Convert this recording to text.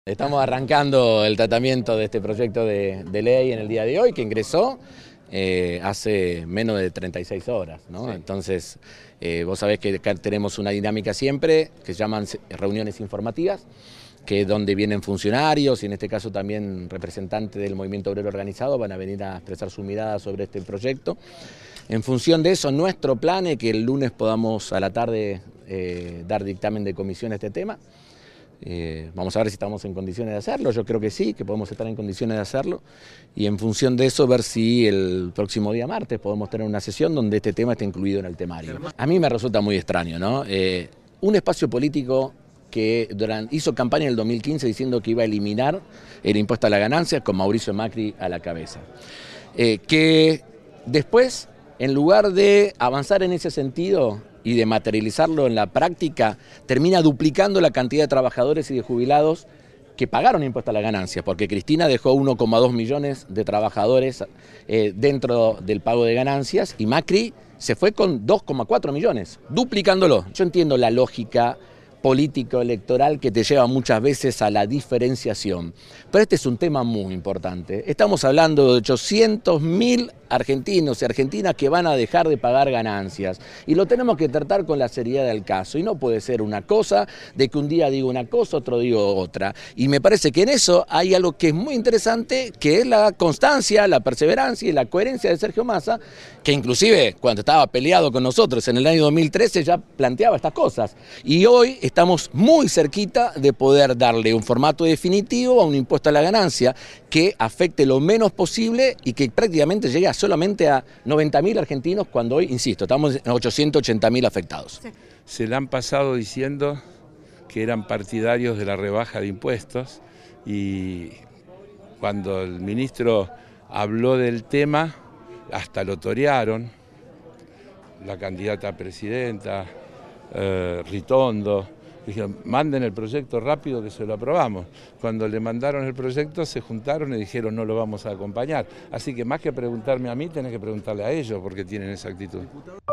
Estamos arrancando el tratamiento de este proyecto de ley en el día de hoy, que ingresó hace menos de 36 horas, ¿no? Sí. Entonces, vos sabés que acá tenemos una dinámica siempre que se llaman reuniones informativas, que es donde vienen funcionarios y en este caso también representantes del movimiento obrero organizado van a venir a expresar su mirada sobre este proyecto. En función de eso, nuestro plan es que el lunes podamos a la tarde dar dictamen de comisión a este tema. Vamos a ver si estamos en condiciones de hacerlo, yo creo que sí, que podemos estar en condiciones de hacerlo y en función de eso ver si el próximo día martes podemos tener una sesión donde este tema esté incluido en el temario. A mí me resulta muy extraño, ¿no? Un espacio político que hizo campaña en el 2015 diciendo que iba a eliminar el impuesto a la ganancia con Mauricio Macri a la cabeza. Que después, en lugar de avanzar en ese sentido y de materializarlo en la práctica, termina duplicando la cantidad de trabajadores y de jubilados que pagaron impuesto a la ganancia, porque Cristina dejó 1,2 millones de trabajadores dentro del pago de ganancias y Macri se fue con 2,4 millones, duplicándolo. Yo entiendo la lógica político-electoral que te lleva muchas veces a la diferenciación, pero este es un tema muy importante. Estamos hablando de 800.000 argentinos y argentinas que van a dejar de pagar ganancias y lo tenemos que tratar con la seriedad del caso y no puede ser una cosa de que un día digo una cosa, otro digo otra, y me parece que en eso hay algo que es muy interesante, que es la constancia, la perseverancia y la coherencia de Sergio Massa, que inclusive cuando estaba peleado con nosotros en el año 2013 ya planteaba estas cosas y hoy estamos muy cerquita de poder darle un formato definitivo a un impuesto a la ganancia que afecte lo menos posible y que prácticamente llegue solamente a 90.000 argentinos cuando hoy, insisto, estamos en 880.000 afectados. Se le han pasado diciendo que eran partidarios de la rebaja de impuestos y cuando el ministro habló del tema hasta lo torearon, la candidata a presidenta, Ritondo. Dijeron, manden el proyecto rápido que se lo aprobamos. Cuando le mandaron el proyecto se juntaron y dijeron no lo vamos a acompañar. Así que más que preguntarme a mí, tenés que preguntarle a ellos porque tienen esa actitud.